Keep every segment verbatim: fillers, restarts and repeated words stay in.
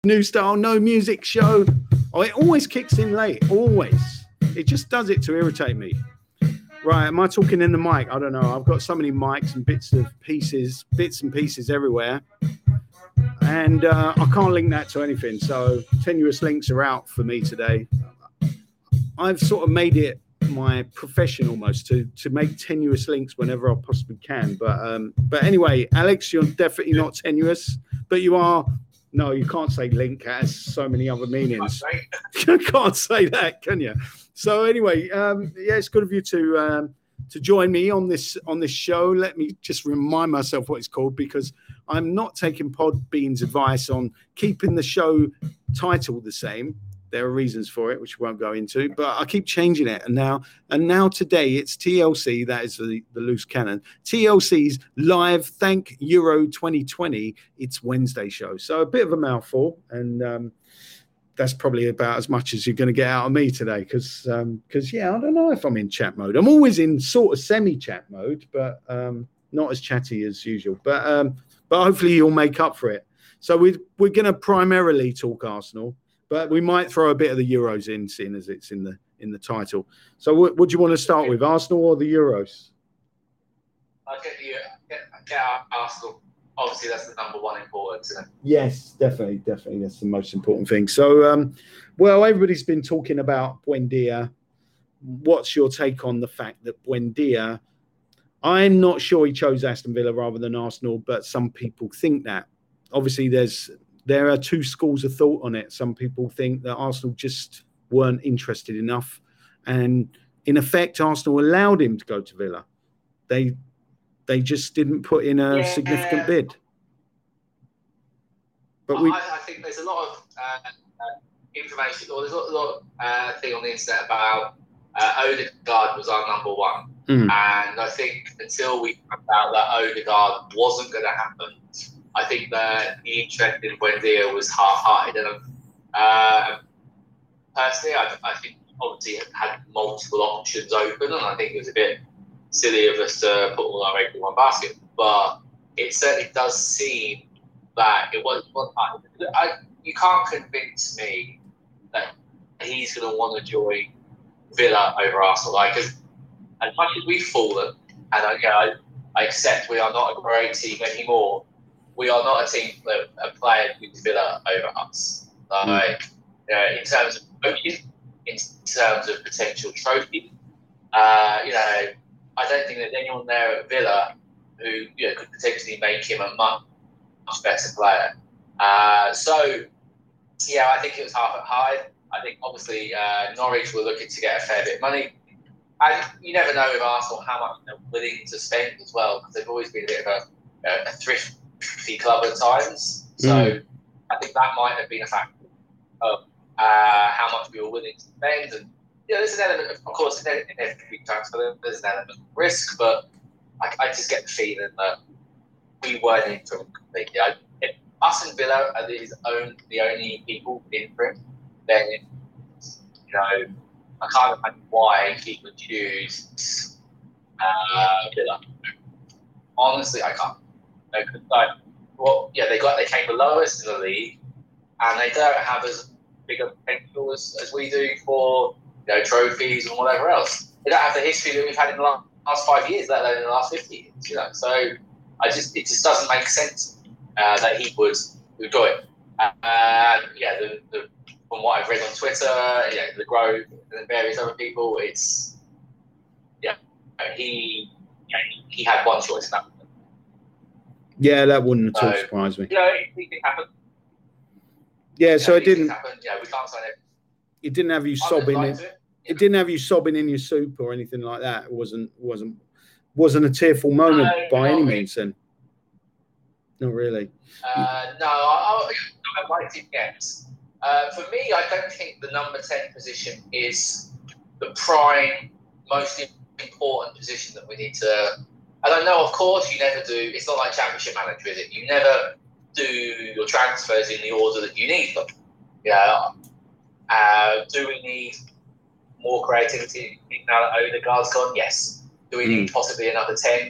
New style, no music show. Oh, it always kicks in late. Always. It just does it to irritate me. Right, am I talking in the mic? I don't know. I've got so many mics and bits of pieces, bits and pieces everywhere. And uh, I can't link that to anything. So tenuous links are out for me today. I've sort of made it my profession almost to to make tenuous links whenever I possibly can. But um, but anyway, Alex, you're definitely not tenuous, but you are. No, you can't say link. It has so many other meanings. You can't say that, can you? So anyway, um, yeah, it's good of you to um, to join me on this on this show. Let me just remind myself what it's called, because I'm not taking Podbean's advice on keeping the show title the same. There are reasons for it, which we won't go into, but I keep changing it. And now, and now today it's T L C. That is the, the loose cannon. T L C's live Thank Euro twenty twenty. It's Wednesday show. So a bit of a mouthful. And um, that's probably about as much as you're going to get out of me today. Because, um, because yeah, I don't know if I'm in chat mode. I'm always in sort of semi-chat mode, but um, not as chatty as usual. But, um, but hopefully you'll make up for it. So we, we're going to primarily talk Arsenal. But we might throw a bit of the Euros in, seeing as it's in the in the title. So, what, what do you want to start with, Arsenal or the Euros? I get the get, get Arsenal. Obviously, that's the number one importance, isn't it? Yes, definitely, definitely. That's the most important thing. So, um, well, everybody's been talking about Buendia. What's your take on the fact that Buendia? I'm not sure he chose Aston Villa rather than Arsenal, but some people think that. Obviously, there's. There are two schools of thought on it. Some people think that Arsenal just weren't interested enough. And in effect, Arsenal allowed him to go to Villa. They they just didn't put in a yeah. significant bid. But we, I, I think there's a lot of uh, uh, information, or there's a lot, a lot of uh, thing on the internet about uh, Odegaard was our number one. Mm. And I think until we found out that Odegaard wasn't going to happen, I think that the interest in Buendia was half-hearted. And uh, personally, I, I think obviously had multiple options open, and I think it was a bit silly of us to put all our eggs in one basket. But it certainly does seem that it was one time. I, you can't convince me that he's going to want to join Villa over Arsenal. Like, as, as much as we've fallen, and I, you know, I, I accept we are not a great team anymore, we are not a team that are playing with Villa over us. Like, mm. you know, in terms of coaching, in terms of potential trophy, uh, you know, I don't think there's anyone there at Villa who, you know, could potentially make him a much, much better player. Uh, so, yeah, I think it was half at high. I think obviously uh, Norwich were looking to get a fair bit of money. And you never know with Arsenal how much they're willing to spend as well, because they've always been a bit of a, a thrift club at times, so mm. I think that might have been a factor of uh, how much we were willing to spend. And you know, there's an element, of, of course, in every transfer, there's an element of risk, but I, I just get the feeling that we weren't in for it completely. I, if us and Villa are the, own, the only people in for it, then you know, I can't imagine why he would choose uh, Villa. Honestly, I can't. Because, like, well, yeah, they got they came the lowest in the league, and they don't have as big a potential as, as we do for, you know, trophies and whatever else. They don't have the history that we've had in the last five years, let alone in the last fifty years. You know, so I just it just doesn't make sense uh, that he would would do it. Uh, and yeah, the, the, from what I've read on Twitter, yeah, the Grove and various other people, it's yeah, he yeah, he, he had one choice now. Yeah, that wouldn't at all so, surprise me. You know, anything happened. Yeah, so yeah, it didn't. Happened. Yeah, we can't say it. It didn't have you I sobbing like in. It, it, it didn't have you sobbing in your soup or anything like that. It wasn't wasn't wasn't a tearful moment no, by any really. means. Then, not really. Uh, no, I, I, I liked it. Yes. Uh, for me, I don't think the number ten position is the prime, most important position that we need to. And I know, of course, you never do. It's not like Championship Manager, is it? You never do your transfers in the order that you need them. Yeah. Uh, do we need more creativity now that Odegaard's gone? Yes. Do we mm. need possibly another ten?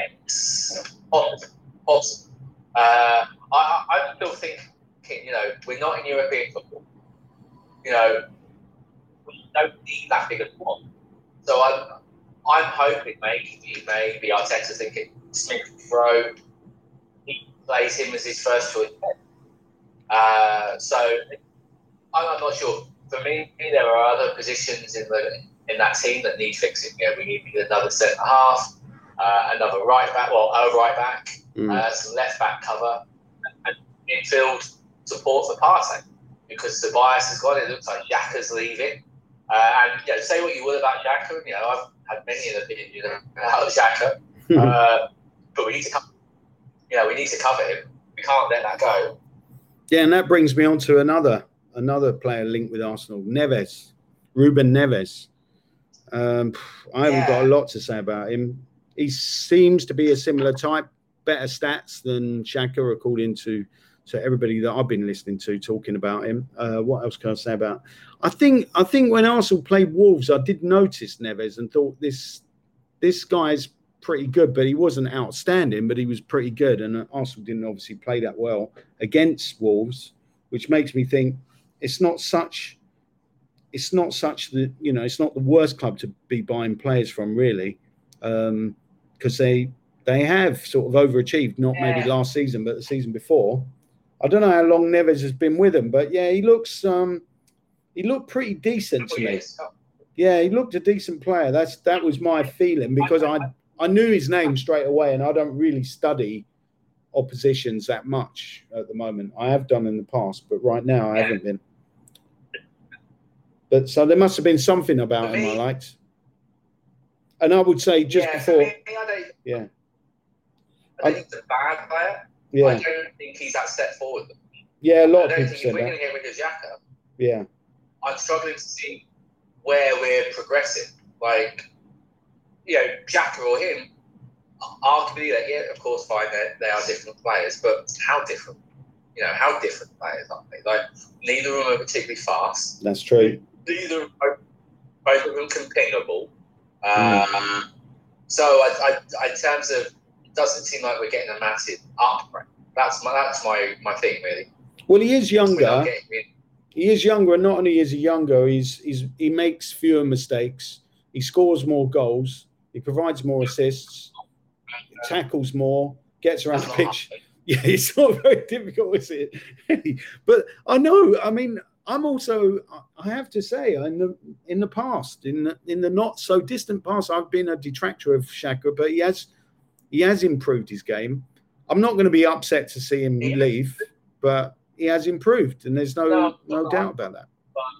Yes. Possible. Possible. Uh, I, I still think, you know, we're not in European football. You know, we don't need that big a squad. So I'm, I'm hoping maybe, maybe Arteta's thinking Smith Rowe, he plays him as his first choice. Uh, so I'm, I'm not sure. For me, there are other positions in the in that team that need fixing. You know, we need another centre half, uh, another right back, well, a right back, mm. uh, some left back cover, and midfield support for Partey. Because Tobias has gone, it looks like Xhaka's leaving. Uh, and you know, say what you will about Xhaka, you know, I've had many an opinion you know, about Xhaka, uh, but we need to, cover, you know, we need to cover him. We can't let that go. Yeah, and that brings me on to another another player linked with Arsenal, Neves, Ruben Neves. Um, I haven't yeah. got a lot to say about him. He seems to be a similar type, better stats than Xhaka, according to, to everybody that I've been listening to talking about him. Uh, what else can I say about? I think I think when Arsenal played Wolves, I did notice Neves and thought this this guy's pretty good, but he wasn't outstanding, but he was pretty good. And Arsenal didn't obviously play that well against Wolves, which makes me think it's not such. It's not such that, you know, it's not the worst club to be buying players from, really, because um, they they have sort of overachieved, not yeah. maybe last season, but the season before. I don't know how long Neves has been with them, but yeah, he looks um, he looked pretty decent to me. Yeah, he looked a decent player. That's that was my feeling, because I I knew his name straight away, and I don't really study oppositions that much at the moment. I have done in the past, but right now I yeah. haven't been. But so there must have been something about him I liked. And I would say just yeah, before. Me, I don't, yeah. I don't think he's a bad player. Yeah. I don't think he's that step forward. Yeah, a lot I of people think said if we're that. going to get rid of Xhaka, yeah. I'm struggling to see where we're progressing. Like, you know, Xhaka or him, arguably, that, yeah, of course, fine, they are different players, but how different? You know, how different players are they? Like, neither of them are particularly fast. That's true. Neither, both of them can pingable. Um, mm. So, I, I, in terms of, it doesn't seem like we're getting a massive upgrade. That's my that's my, my thing, really. Well, he is younger. He is younger, and not only is he younger, he's he's he makes fewer mistakes. He scores more goals. He provides more assists. He tackles more. Gets around the pitch. Yeah, it's not very difficult, is it? But I know. I mean. I'm also, I have to say, in the in the past, in the, in the not so distant past, I've been a detractor of Xhaka, but he has he has improved his game. I'm not going to be upset to see him yeah. leave, but he has improved, and there's no no, no doubt about that.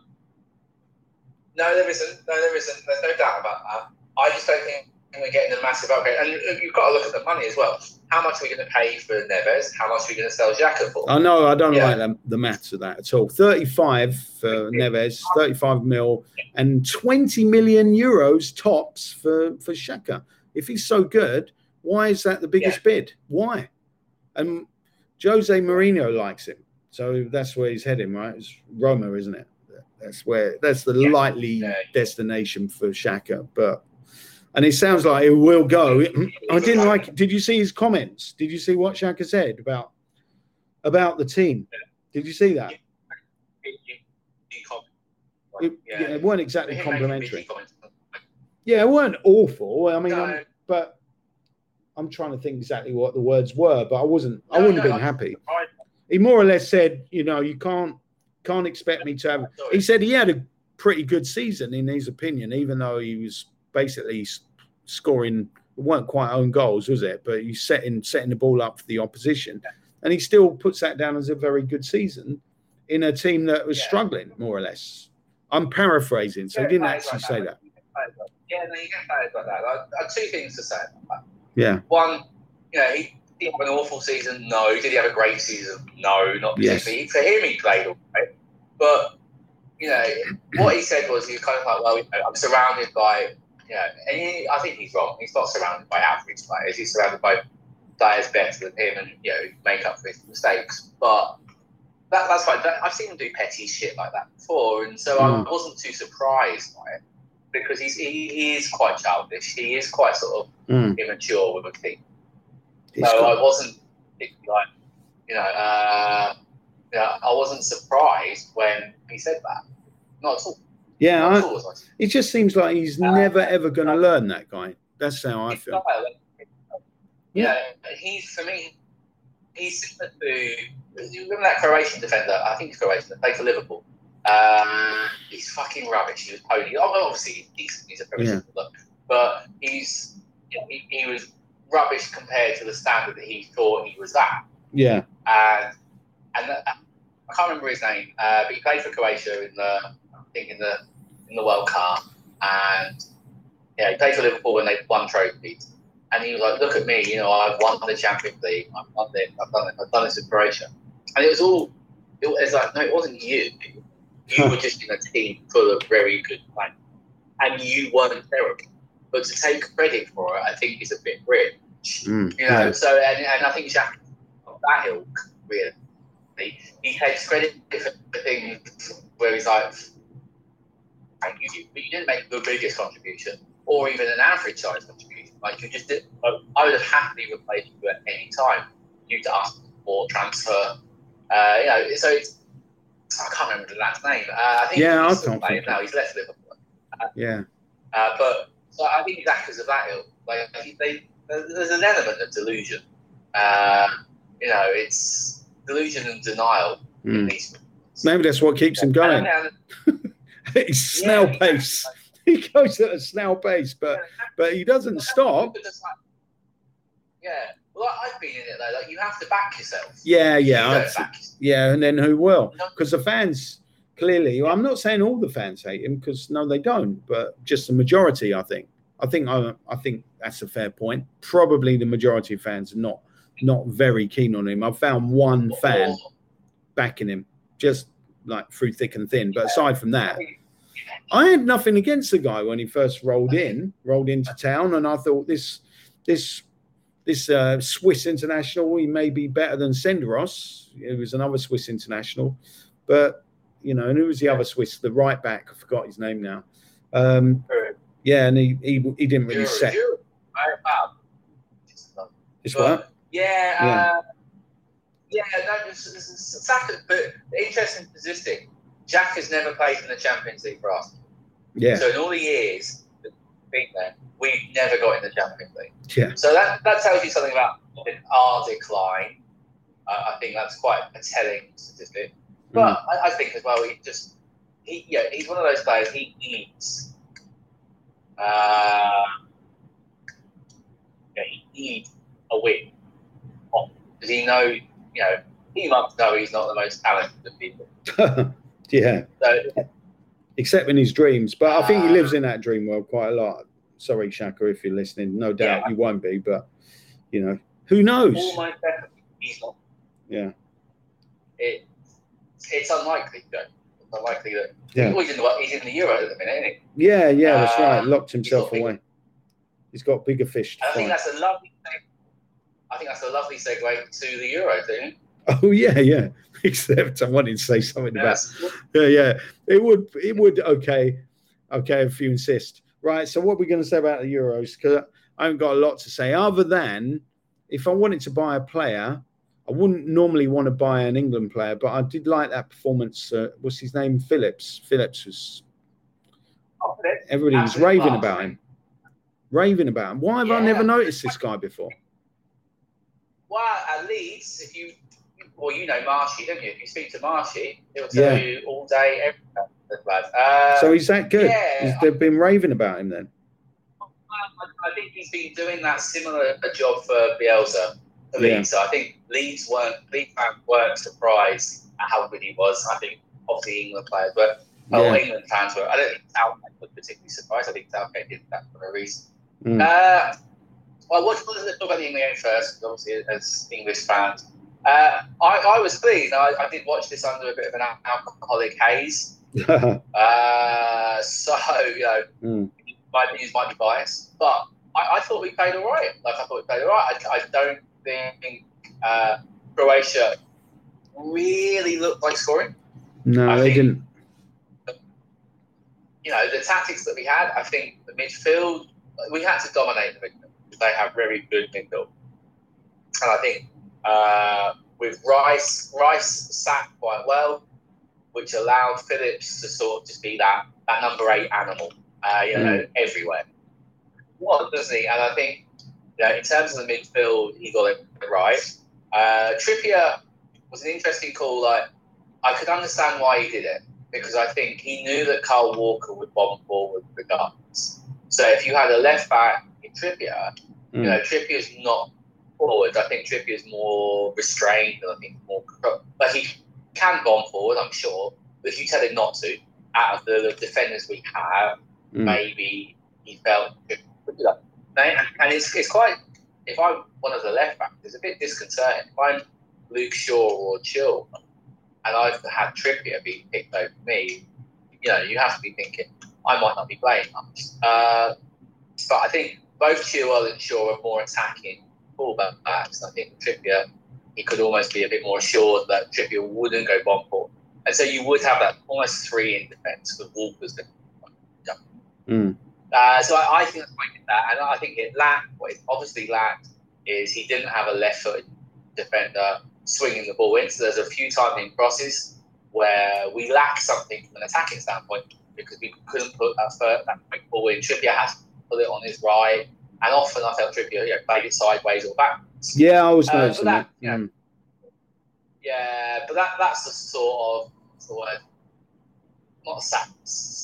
No, there isn't. No, there isn't. There's no doubt about that. I just don't think we're getting a massive upgrade, and you've got to look at the money as well. How much are we going to pay for Neves? How much are we going to sell Xhaka for? I know, I don't yeah. like the, the maths of that at all. thirty-five for Neves, thirty-five mil, and twenty million euros tops for, for Xhaka. If he's so good, why is that the biggest yeah. bid? Why? And Jose Mourinho likes him. So that's where he's heading, right? It's Roma, isn't it? That's where that's the yeah. likely yeah. destination for Xhaka. But and it sounds like it will go. I didn't like. Did you see his comments? Did you see what Xhaka said about about the team? Did you see that? It, yeah, it weren't exactly complimentary. Yeah, it weren't awful. I mean, no. I'm, but I'm trying to think exactly what the words were. But I wasn't. No, I wouldn't no, have been happy. He more or less said, you know, you can't can't expect me to have. He said he had a pretty good season in his opinion, even though he was basically scoring, it weren't quite own goals, was it? But he's setting setting the ball up for the opposition, and he still puts that down as a very good season in a team that was yeah. struggling, more or less. I'm paraphrasing, so he didn't actually like say that. that. Yeah, no, you get players like that. I have two things to say about that. Yeah. One, you know, he did have an awful season. No. Did he have a great season? No, not particularly. Yes. For him, he played all right. But, you know, what he said was he was kind of like, well, you know, I'm surrounded by, you know, and he, I think he's wrong. He's not surrounded by average players. He's surrounded by players better than him and, you know, make up for his mistakes. But that, that's fine. I've seen him do petty shit like that before, and so mm. I wasn't too surprised by it because he's, he, he is quite childish. He is quite sort of mm. immature with a thing. So I wasn't like, you know, uh, yeah, I wasn't surprised when he said that. Not at all. Yeah, Not I, at all was I. it just seems like he's uh, never ever going to uh, learn, that guy. That's how I feel. Style, yeah, he's for me. He's similar to, you remember that Croatian defender? I think he's Croatian. That played for Liverpool. Uh, he's fucking rubbish. He was pony. Oh, obviously he's, he's a Premier League footballer, but he's you know, he, he was rubbish compared to the standard that he thought he was at. Yeah. And and that, I can't remember his name, uh, but he played for Croatia in the I think in the in the World Cup, and yeah, he played for Liverpool when they won trophies. And he was like, "Look at me, you know, I've won the Champions League. I've won it. I've done it. I've done this in Croatia." And it was all. It was like, no, it wasn't you. You were just in a team full of very good players, and you weren't terrible. But to take credit for it, I think is a bit rich. Mm, you know. yeah. So, and, and I think Jack of that ilk, really, he takes credit for things where he's like, "Thank you, but you didn't make the biggest contribution, or even an average size contribution. Like you just did. I would have happily replaced you at any time due to us or transfer. Uh, you know, so it's, I can't remember the lad's name. Uh, I think yeah, he's I still can't playing now. He's left Liverpool. Uh, yeah. Uh, but so I think exactly of that ilk. Like they, there's an element of delusion. Uh, you know, it's delusion and denial. Mm. In these Maybe that's what keeps him going. It's snail yeah, pace. He goes at a snail pace, but yeah. but he doesn't well, stop. Yeah, well, I've been in it though. Like you have to back yourself. Yeah, yeah, back yeah, and then who will? Because the fans clearly. Yeah. I'm not saying all the fans hate him, because no, they don't. But just the majority, I think. I think I, I think that's a fair point. Probably the majority of fans are not not very keen on him. I've found one fan backing him, just like through thick and thin. But aside from that. I had nothing against the guy when he first rolled in, rolled into town, and I thought this, this, this uh, Swiss international, he may be better than Senderos. It was another Swiss international, but you know, and who was the other Swiss? The right back, I forgot his name now. Um, yeah, and he he, he didn't really set. This what? Yeah, yeah. Uh, yeah. No, it's, it's, it's, Saka, but interesting statistic. Jack has never played in the Champions League for us. Yeah. So in all the years that we've been there, we've never got in the Champions League. Yeah. So that, that tells you something about our decline. Uh, I think that's quite a telling statistic. But mm. I, I think as well, he just he yeah he's one of those players. He needs uh, yeah, he needs a win because he knows you know he must know he's not the most talented of people. Yeah, so, except in his dreams. But I think he lives in that dream world quite a lot. Sorry, Shaka, if you're listening. No doubt yeah, you won't be, but, you know, who knows? Almost definitely he's not. Yeah. It, it's unlikely, though. It's unlikely that... Yeah. He's in the, he's in the Euro at the minute, isn't he? Yeah, yeah, that's uh, right. Locked himself he's away. Bigger, he's got bigger fish to I think fight. that's a lovely thing. I think that's a lovely segue to the Euro, don't you? Oh yeah, yeah. Except I wanted to say something yes. about. Yeah, yeah. It would, it would. Okay, okay. If you insist, right. So what are we going to say about the Euros? Because I haven't got a lot to say other than if I wanted to buy a player, I wouldn't normally want to buy an England player, but I did like that performance. Uh, what's his name? Phillips. Phillips was. Oh, Phillips. Everybody was raving class, about him. Raving about him. Why have yeah. I never noticed this guy before? Well, at least if you. Well, you know Marshy, don't you? If you speak to Marshy, he'll tell yeah. you all day, every day. Uh, so he's that good? Yeah. They've been raving about him then? I think he's been doing that similar a job for Bielsa for Leeds. Yeah. So I think Leeds weren't, Leeds fans weren't surprised at how good he was. I think obviously England players were, oh, yeah. England fans were. I don't think Southgate was particularly surprised. I think Southgate did that for a reason. Mm. Uh, well, let's talk about the England game first, obviously, as English fans. Uh, I, I was pleased. I, I did watch this under a bit of an alcoholic haze. uh, so, you know, mm. my views might be biased, but I, I thought we played all right. Like, I thought we played all right. I, I don't think uh, Croatia really looked like scoring. No, I they think, didn't. You know, the tactics that we had, I think the midfield, we had to dominate the midfield. They have very good midfield. And I think Uh, with Rice, Rice sat quite well, which allowed Phillips to sort of just be that, that number eight animal, uh, you know, mm. everywhere. Well, doesn't he? And I think, you know, in terms of the midfield, he got it right. Uh, Trippier was an interesting call. Like, I could understand why he did it, because I think he knew that Kyle Walker would bomb forward regardless. So if you had a left back in Trippier, mm. you know, Trippier's not forward. I think Trippier's more restrained, and I think more, but he can bomb forward, I'm sure. But if you tell him not to, out of the, the defenders we have, mm. maybe he felt. And it's, it's quite. If I'm one of the left backs, it's a bit disconcerting. If I'm Luke Shaw or Chill, and I've had Trippier being picked over me, you know, you have to be thinking, I might not be playing much. Uh, but I think both Chilwell and Shaw are more attacking fullbacks. I think Trippier, he could almost be a bit more assured that Trippier wouldn't go bomb forward. And so you would have that almost three in defence with Walker's going to mm. uh, So I, I think that's quite good that. And I think it lacked, what it obviously lacked is he didn't have a left-footed defender swinging the ball in. So there's a few times in crosses where we lack something from an attacking standpoint because we couldn't put that, first, that quick ball in. Trippier has to put it on his right. And often I felt Trippier, you know, played it sideways or backwards. Yeah, I was uh, noticing that. that. You know, mm. Yeah, but that that's the sort of, sort of not a sack.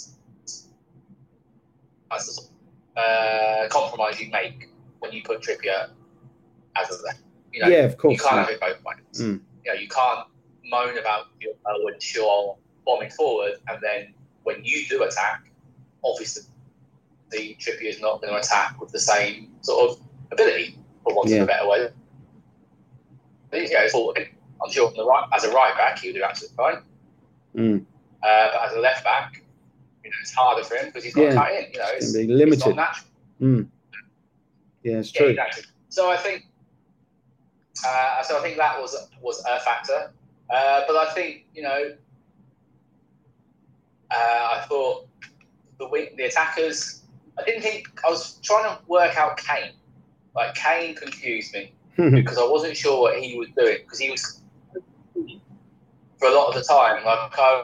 That's the sort of, uh, compromise you make when you put Trippier as a left. You know, yeah, of course. You can't yeah. have it both ways. Mm. You know, you can't moan about uh, when Shaw bombing forward, and then when you do attack, obviously the Trippier is not going to attack with the same sort of ability, for want yeah. of a better way. But, you know, it's all, I'm sure from the right, as a right back, he would do absolutely fine. Mm. Uh, but as a left back, you know, it's harder for him because he's got yeah. to cut in. You know, it's, it's, limited. it's not natural. Mm. Yeah, it's yeah, true. Exactly. So I think, uh, so I think that was was a factor. Uh, but I think, you know, uh, I thought the wing, the attackers. I didn't think I was trying to work out Kane. Like Kane confused me because I wasn't sure what he was doing because he was for a lot of the time. Like I,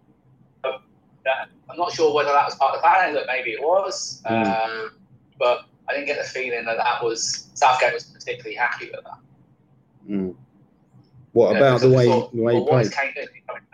I'm not sure whether that was part of the plan. That maybe it was, mm. um, but I didn't get the feeling that that was Southgate was particularly happy with that. Mm. What you about know, the way thought, the way well, he played? Kane doing?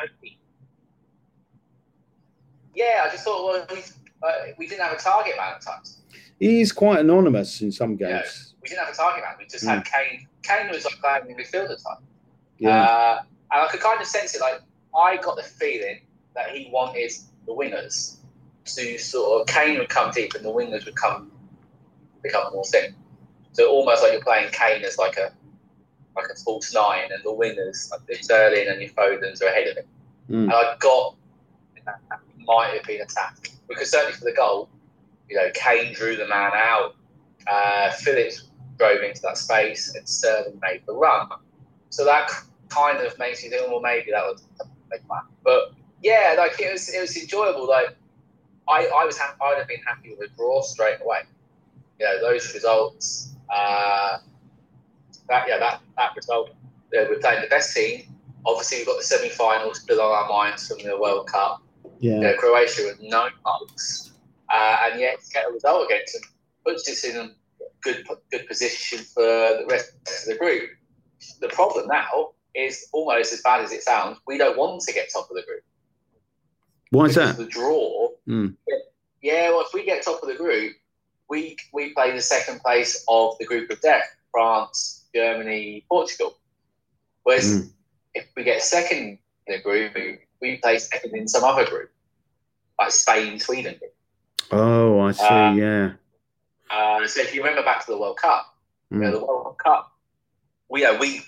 Yeah, I just thought well, we, uh, we didn't have a target man at times. He's quite anonymous in some games. You know, we didn't have a target man. We just mm. had Kane. Kane was like playing in midfield at the time. Yeah. Uh, and I could kind of sense it. Like I got the feeling that he wanted the wingers to sort of Kane would come deep and the wingers would come become more thin. So almost like you're playing Kane as like a like a false nine, and the wingers like the Sterling and your Fodens are ahead of him. Mm. And I got that might have been attacked because certainly for the goal, you know, Kane drew the man out. Uh, Phillips drove into that space, and Sterling made the run. So that kind of makes you think, well, maybe that was a big plan. But yeah, like it was, it was enjoyable. Like I, I was, ha- I'd have been happy with a draw straight away. You know, those results. Uh, that yeah, that that result. Uh, we're playing the best team. Obviously, we've got the semi-finals still on our minds from the World Cup. Yeah, you know, Croatia with no marks, uh, and yet to get a result against them puts us in a good good position for the rest of the group. The problem now is almost as bad as it sounds. We don't want to get top of the group. Why is that? The draw. Mm. Yeah, well, if we get top of the group, we we play the second place of the group of death: France, Germany, Portugal. Whereas mm. if we get second in the group, we play second in some other group, like Spain, Sweden. Oh, I see. Uh, yeah. Uh, so if you remember back to the World Cup, mm. you know, the World Cup, we uh, we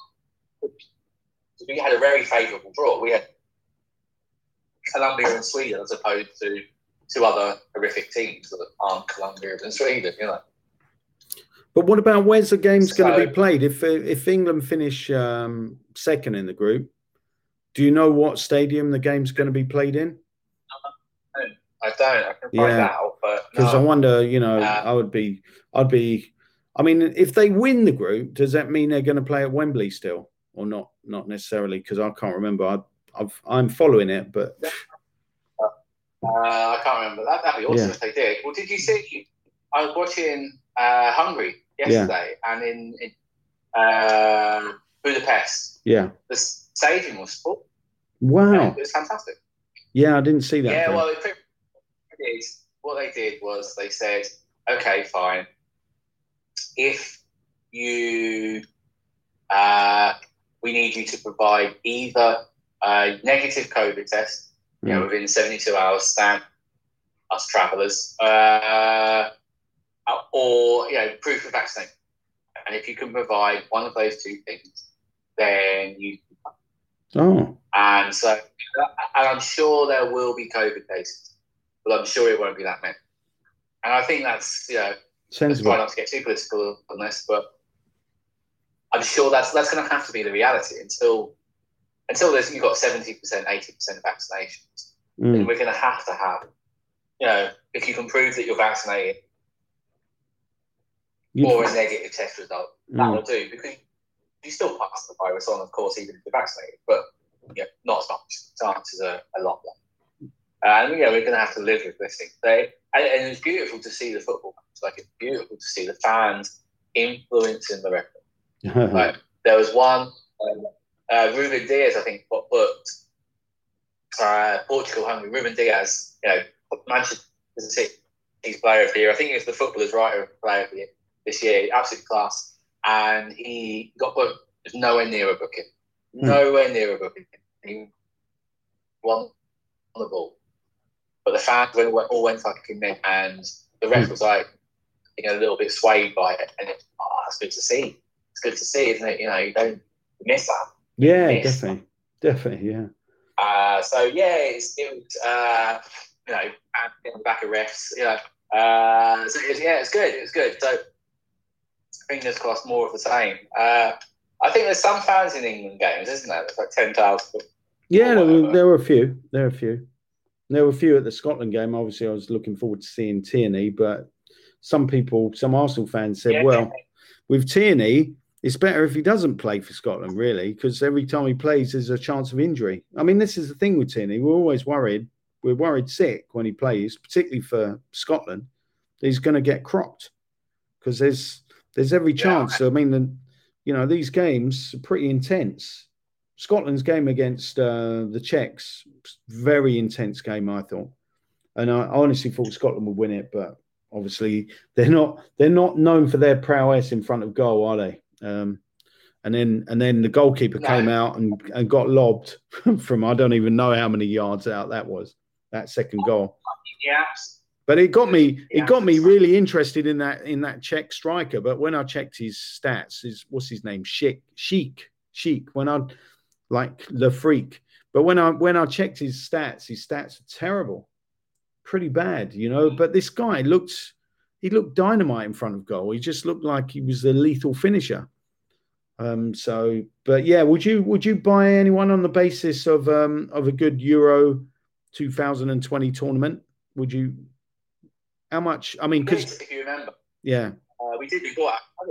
we had a very favourable draw. We had Colombia and Sweden as opposed to two other horrific teams that aren't Colombia and Sweden, you know. But what about where's the game's so, going to be played? If if England finish um, second in the group, do you know what stadium the game's going to be played in? I don't. I can find yeah. out, but because no. I wonder, you know, uh, I would be, I'd be. I mean, if they win the group, does that mean they're going to play at Wembley still? or not? Not necessarily, because I can't remember. I, I've, I'm following it, but uh, I can't remember. That, that'd be awesome yeah. if they did. Well, did you see? I was watching uh, Hungary yesterday, yeah. and in, in uh, Budapest, yeah, the stadium was full. Wow, yeah, it was fantastic. Yeah, I didn't see that. Yeah, well, it did. What they did was they said, "Okay, fine. If you, uh, we need you to provide either a negative COVID test, mm. you know, within seventy-two hours, stamp us travellers, uh, or you know, proof of vaccination. And if you can provide one of those two things, then you." Oh. And so, and I'm sure there will be COVID cases, but I'm sure it won't be that many. And I think that's, you know, let's try not to get too political on this, but I'm sure that's that's going to have to be the reality until until there's you've got seventy percent, eighty percent vaccinations. Mm. Then we're going to have to have, you know, if you can prove that you're vaccinated You've... or a negative test result, mm. that will do, because you still pass the virus on, of course, even if you're vaccinated, but yeah, not as much. Chances are a lot more. And yeah, we're going to have to live with this thing. They, and, and it's beautiful to see the football. It's like it's beautiful to see the fans influencing the referee. Like there was one, um, uh, Ruben Diaz, I think, got booked. Uh, Portugal, Hungary. Ruben Diaz, you know, Manchester City's player of the year. I think he was the Footballer's Writer player of the year this year. Absolute class. And he got booked. There's nowhere near a booking. Nowhere near a booking. He won the ball. But the fans all went fucking in, and the ref was like, you know, a little bit swayed by it. And it, oh, it's good to see. It's good to see, isn't it? You know, you don't miss that. Yeah, miss definitely. That. Definitely, yeah. Uh, so, yeah, it's, it was, uh, you know, in the back of refs, you know. Uh, so, it was, yeah, it's good. It was good. So, fingers crossed, more of the same. Uh, I think there's some fans in England games, isn't there? There's like ten thousand. Yeah, there were, there were a few. There were a few. There were a few at the Scotland game. Obviously, I was looking forward to seeing Tierney, but some people, some Arsenal fans said, yeah, well, with Tierney, it's better if he doesn't play for Scotland, really, because every time he plays, there's a chance of injury. I mean, this is the thing with Tierney. We're always worried. We're worried sick when he plays, particularly for Scotland. He's going to get cropped because there's there's every chance. Yeah. I mean, the, you know, these games are pretty intense. Scotland's game against uh, the Czechs, very intense game, I thought. And I honestly thought Scotland would win it, but obviously they're not they're not known for their prowess in front of goal, are they? Um, and then and then the goalkeeper no. came out and, and got lobbed from I don't even know how many yards out that was, that second goal. Yeah. But it got me yeah. it got me really interested in that in that Czech striker. But when I checked his stats, his what's his name? Sheik. Sheik. Sheik. When I like the freak. But when I when I checked his stats, his stats are terrible. Pretty bad, you know. But this guy looked he looked dynamite in front of goal. He just looked like he was a lethal finisher. Um, so but yeah, would you would you buy anyone on the basis of um of a good Euro two thousand twenty tournament? Would you how much? I mean, because if you remember, yeah, uh, we did before.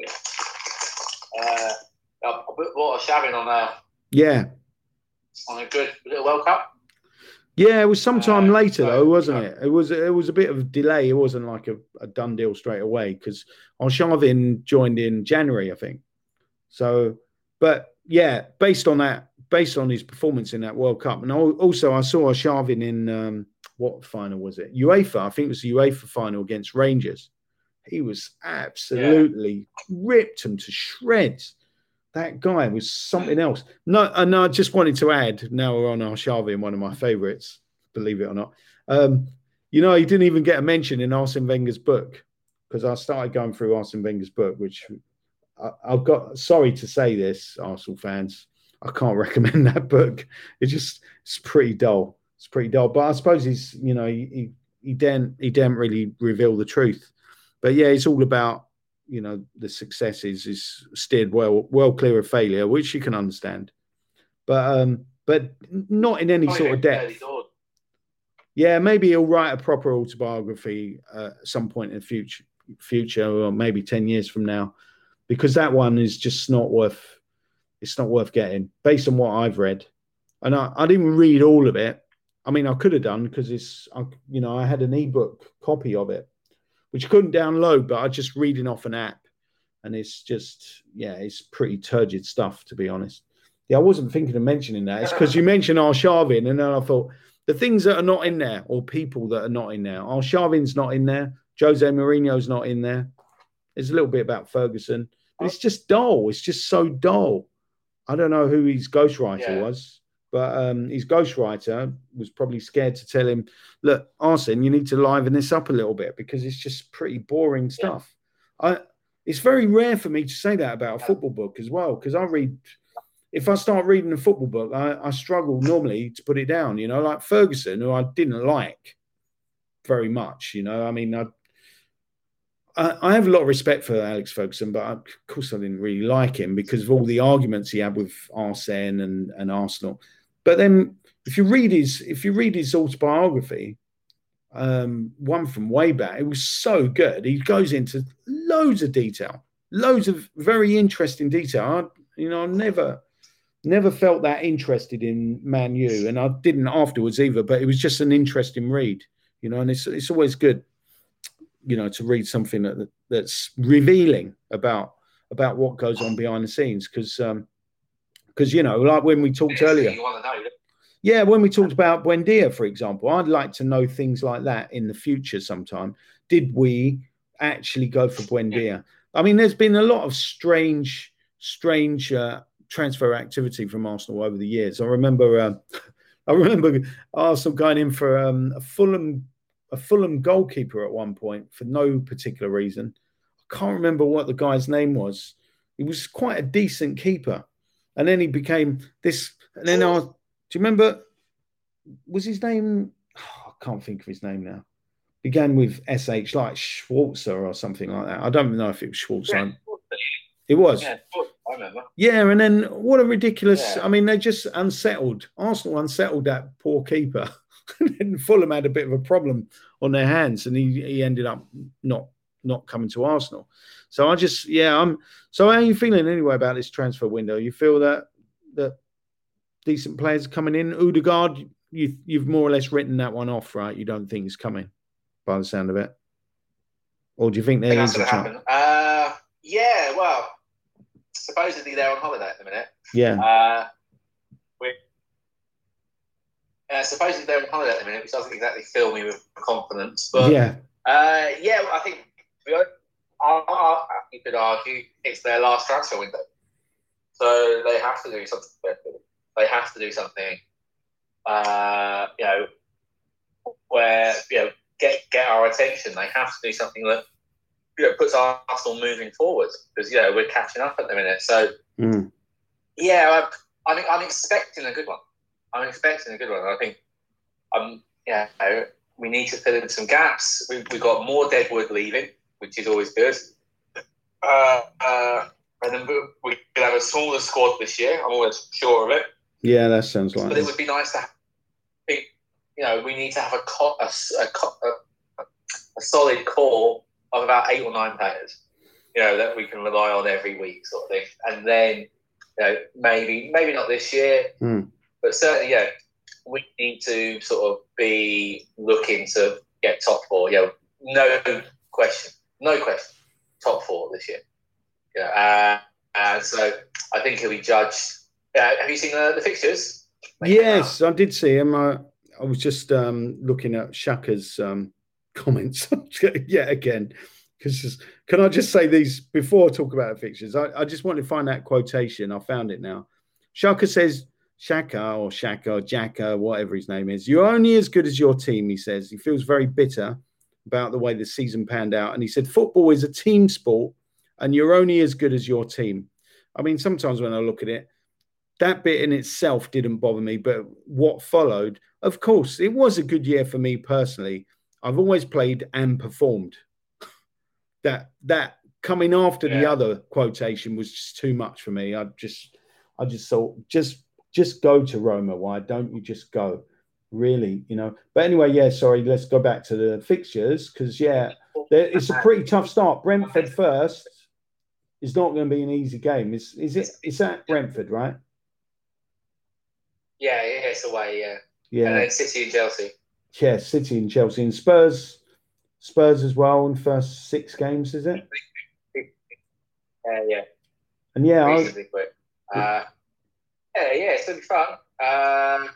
Uh, I bought a Xavi on a yeah on a good little World Cup. Yeah, it was sometime uh, later so, though, wasn't yeah. it? It was it was a bit of a delay. It wasn't like a, a done deal straight away because Arshavin joined in January, I think. So, but yeah, based on that, based on his performance in that World Cup, and also I saw Arshavin in. Um, What final was it? UEFA. I think it was the UEFA final against Rangers. He was absolutely yeah. ripped him to shreds. That guy was something else. No, and no, I just wanted to add, now we're on Arshavin, one of my favourites, believe it or not. Um, you know, he didn't even get a mention in Arsene Wenger's book because I started going through Arsene Wenger's book, which I, I've got, sorry to say this, Arsenal fans, I can't recommend that book. It just, it's pretty dull. It's pretty dull, but I suppose he's, you know, he, he he didn't he didn't really reveal the truth. But yeah, it's all about, you know, the successes is steered well well clear of failure, which you can understand, but um, but not in any oh, sort yeah, of depth. Yeah, maybe he'll write a proper autobiography uh, at some point in the future, future, or maybe ten years from now, because that one is just not worth. it's not worth getting based on what I've read. And I, I didn't read all of it. I mean, I could have done because it's, I, you know, I had an ebook copy of it, which I couldn't download, but I just reading off an app. And it's just, yeah, it's pretty turgid stuff, to be honest. Yeah, I wasn't thinking of mentioning that. It's because you mentioned Arshavin, and then I thought the things that are not in there, or people that are not in there. Arshavin's not in there. Jose Mourinho's not in there. There's a little bit about Ferguson, but it's just dull. It's just so dull. I don't know who his ghostwriter yeah. was, but um, his ghostwriter was probably scared to tell him, look, Arsene, you need to liven this up a little bit because it's just pretty boring stuff. Yeah. I. It's very rare for me to say that about a football book as well, because I read, if I start reading a football book, I, I struggle normally to put it down, you know, like Ferguson, who I didn't like very much, you know. I mean, I, I, I have a lot of respect for Alex Ferguson, but I, of course I didn't really like him because of all the arguments he had with Arsene and, and Arsenal. But then if you read his, if you read his autobiography, Um, one from way back, it was so good. He goes into loads of detail, loads of very interesting detail. I, you know, I never, never felt that interested in Man U, and I didn't afterwards either. But it was just an interesting read, you know. And it's it's always good, you know, to read something that that's revealing about about what goes on behind the scenes, because because um, you know, like when we talked earlier. You want to know. Yeah, when we talked about Buendia, for example, I'd like to know things like that in the future sometime. Did we actually go for Buendia? I mean, there's been a lot of strange, strange uh, transfer activity from Arsenal over the years. I remember, uh, I remember Arsenal going in for um, a Fulham, a Fulham goalkeeper at one point for no particular reason. I can't remember what the guy's name was. He was quite a decent keeper, and then he became this. And then I. Do you remember, was his name, oh, I can't think of his name now. Began with S H, like Schwarzer or something like that. I don't know if it was Schwarzer. Yeah, it was. Yeah, I remember. Yeah, and then what a ridiculous, yeah. I mean, they just unsettled. Arsenal unsettled that poor keeper. And then Fulham had a bit of a problem on their hands, and he, he ended up not not coming to Arsenal. So I just, yeah, I'm, so how are you feeling anyway about this transfer window? You feel that, that, decent players coming in? Odegaard, you, you've more or less written that one off, right? You don't think he's coming, by the sound of it? Or do you think there is a chance? Uh, yeah, well, supposedly they're on holiday at the minute. Yeah. Uh, we, uh, supposedly they're on holiday at the minute, which doesn't exactly fill me with confidence. But yeah, uh, yeah, I think I, I, you could argue it's their last transfer window, so they have to do something better. They have to do something, uh, you know, where, you know, get get our attention. They have to do something that, you know, puts Arsenal moving forward, because, you know, we're catching up at the minute. So, mm. yeah, I'm, I'm, I'm expecting a good one. I'm expecting a good one. I think, um, yeah, you know, we need to fill in some gaps. We've, we've got more Deadwood leaving, which is always good. Uh, uh, and then we could have a smaller squad this year. I'm always sure of it. Yeah, that sounds like. But it would be nice to have, you know, we need to have a, co- a, a, a solid core of about eight or nine players, you know, that we can rely on every week, sort of thing. And then, you know, maybe maybe not this year, mm. but certainly, yeah, we need to sort of be looking to get top four. You know, no question, no question, top four this year. Yeah, uh, and so I think he'll be judged. Uh, have you seen the, the fixtures? Yes, I did see him. I, I was just um, looking at Shaka's um, comments yet again. Because can I just say these before I talk about the fixtures? I, I just want to find that quotation. I found it now. Shaka says, Shaka or Shaka or Jacka, whatever his name is, you're only as good as your team, he says. He feels very bitter about the way the season panned out. And he said, football is a team sport and you're only as good as your team. I mean, sometimes when I look at it, that bit in itself didn't bother me, but what followed, of course, it was a good year for me personally. I've always played and performed. That that coming after yeah. the other quotation was just too much for me. I just, I just thought, just just go to Roma. Why don't you just go? Really, you know. But anyway, yeah. Sorry, let's go back to the fixtures because yeah, it's a pretty tough start. Brentford first. it's not going to be an easy game. Is is it? It's at Brentford, right? Yeah, yeah, it's away. Yeah, yeah. And then City and Chelsea. Yeah, City and Chelsea and Spurs. Spurs as well in the first six games, is it? Uh, yeah. And yeah, reasonably I, quick. Uh, yeah, yeah, it's gonna be fun. Uh,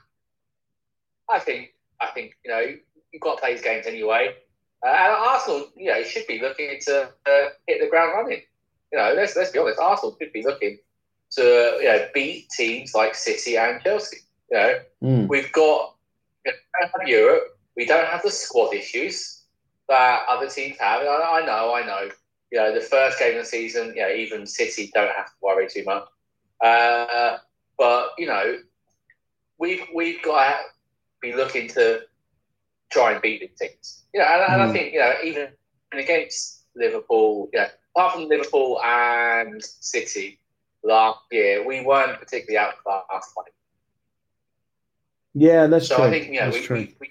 I think, I think you know, you've got to play these games anyway. Uh, and Arsenal, you know, should be looking to uh, hit the ground running. You know, let's let's be honest. Arsenal should be looking to you know beat teams like City and Chelsea. You know, mm. we've got you know, we don't have Europe. We don't have the squad issues that other teams have. I, I know, I know. You know, the first game of the season, you know, even City don't have to worry too much. Uh, but you know, we've we've got to be looking to try and beat the teams. You know, and, mm. and I think you know, even against Liverpool, yeah, apart from Liverpool and City last year, we weren't particularly outclassed by them. Yeah, that's so true. I think you know, that's we, we, we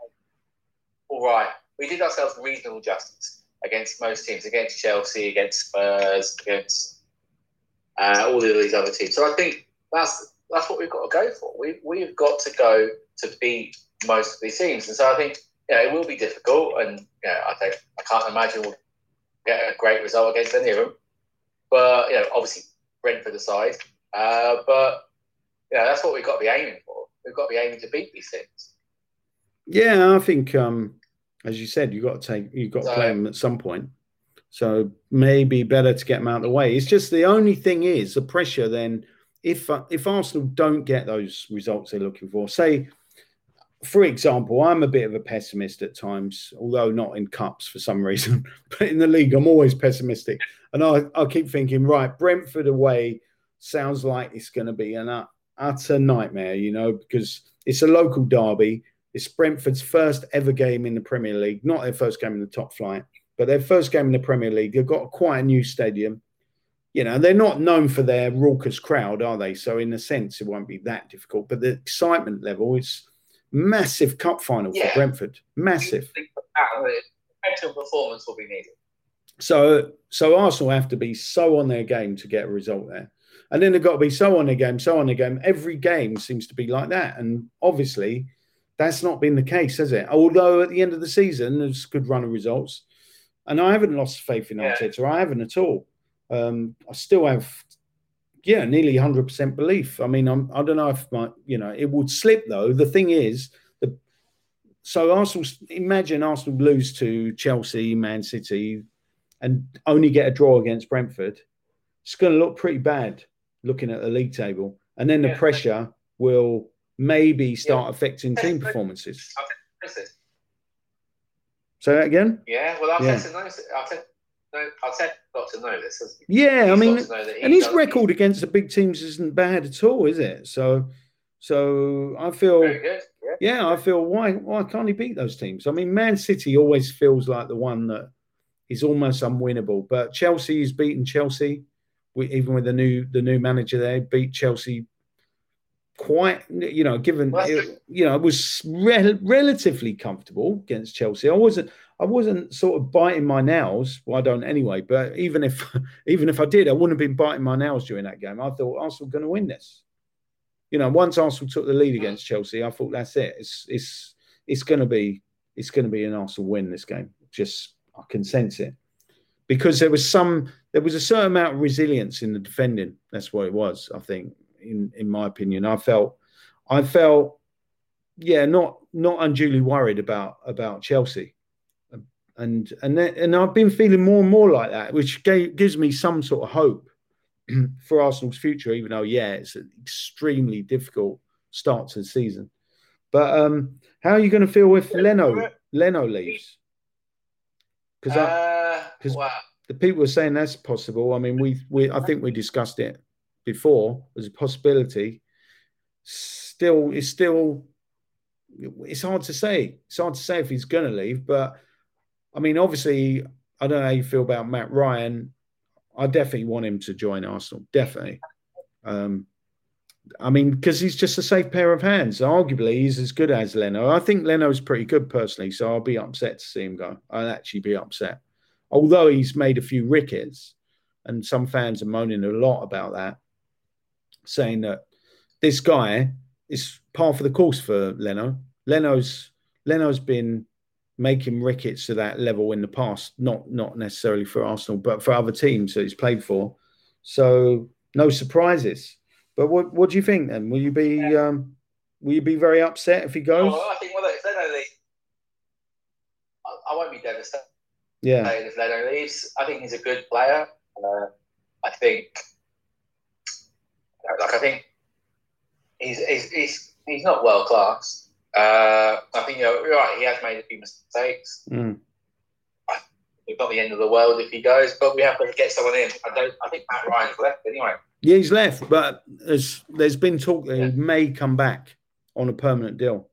all right, we did ourselves reasonable justice against most teams, against Chelsea, against Spurs, against uh, all of these other teams. So I think that's that's what we've got to go for. We we've got to go to beat most of these teams, and so I think yeah, it will be difficult. And you know, I think I can't imagine we'll get a great result against any of them. But you know, obviously Brentford aside, uh, but yeah, that's what we've got to be aiming for. We've got to be aiming to beat these teams. Yeah, I think, um, as you said, you've got to take, you've got to so, play them at some point. So maybe better to get them out of the way. It's just the only thing is the pressure. Then, if uh, if Arsenal don't get those results they're looking for, say, for example, I'm a bit of a pessimist at times, although not in cups for some reason, but in the league, I'm always pessimistic. And I, I keep thinking, right, Brentford away sounds like it's going to be an utter nightmare, you know, because it's a local derby. It's Brentford's first ever game in the Premier League, not their first game in the top flight, but their first game in the Premier League. They've got quite a new stadium. You know, they're not known for their raucous crowd, are they? So in a sense, it won't be that difficult. But the excitement level is massive cup final yeah. for Brentford. Massive. Better performance will be needed. So, so Arsenal have to be so on their game to get a result there. And then they've got to be so on their game, so on their game. Every game seems to be like that. And obviously, that's not been the case, has it? Although at the end of the season, there's a good run of results. And I haven't lost faith in yeah. Arteta. I haven't at all. Um, I still have, yeah, nearly one hundred percent belief. I mean, I'm, I don't know if my, you know, it would slip though. The thing is, the, so Arsenal, imagine Arsenal lose to Chelsea, Man City, and only get a draw against Brentford. It's going to look pretty bad looking at the league table. And then the yeah. pressure will maybe start yeah. affecting team performances. Say that again? Yeah, well, Arteta yeah. knows it. Arteta, no, Arteta got to know this, hasn't he? Yeah, He's I mean, and his does, record he, against the big teams isn't bad at all, is it? So, so I feel, very good. Yeah. yeah, I feel why why can't he beat those teams? I mean, Man City always feels like the one that is almost unwinnable, but Chelsea is beaten Chelsea, we, even with the new the new manager there, beat Chelsea. Quite, you know, given well, it, you know, it was re- relatively comfortable against Chelsea. I wasn't, I wasn't sort of biting my nails. Well, I don't anyway. But even if, even if I did, I wouldn't have been biting my nails during that game. I thought Arsenal were going to win this. You know, once Arsenal took the lead against Chelsea, I thought that's it. It's, it's, it's going to be, it's going to be an Arsenal win this game. Just I can sense it because there was some, there was a certain amount of resilience in the defending. That's what it was, I think. In, in my opinion, I felt, I felt, yeah, not not unduly worried about about Chelsea, and and then, and I've been feeling more and more like that, which gave, gives me some sort of hope for Arsenal's future. Even though, yeah, it's an extremely difficult start to the season. But um, how are you going to feel if Leno Leno leaves? Because because uh, wow. the people are saying that's possible. I mean, we we I think we discussed it before as a possibility. Still, it's still, it's hard to say. It's hard to say if he's going to leave. But I mean, obviously, I don't know how you feel about Matt Ryan. I definitely want him to join Arsenal. Definitely. Um, I mean, because he's just a safe pair of hands. Arguably, he's as good as Leno. I think Leno's pretty good personally, so I'll be upset to see him go. I'll actually be upset. Although he's made a few rickets, and some fans are moaning a lot about that, saying that this guy is par for the course for Leno. Leno's Leno's been making Ricketts to that level in the past, not not necessarily for Arsenal, but for other teams that he's played for. So no surprises. But what what do you think then? Will you be um, will you be very upset if he goes? Well, I think well, if Leno leaves, I, I won't be devastated. Yeah, if Leno leaves, I think he's a good player. Uh, I think, like I think, he's he's he's, he's not world class. Uh, I think you're right. He has made a few mistakes. Mm. I, it's not the end of the world if he goes, but we have to get someone in. I don't. I think Matt Ryan's left anyway. Yeah, he's left, but there's there's been talk that yeah. he may come back on a permanent deal.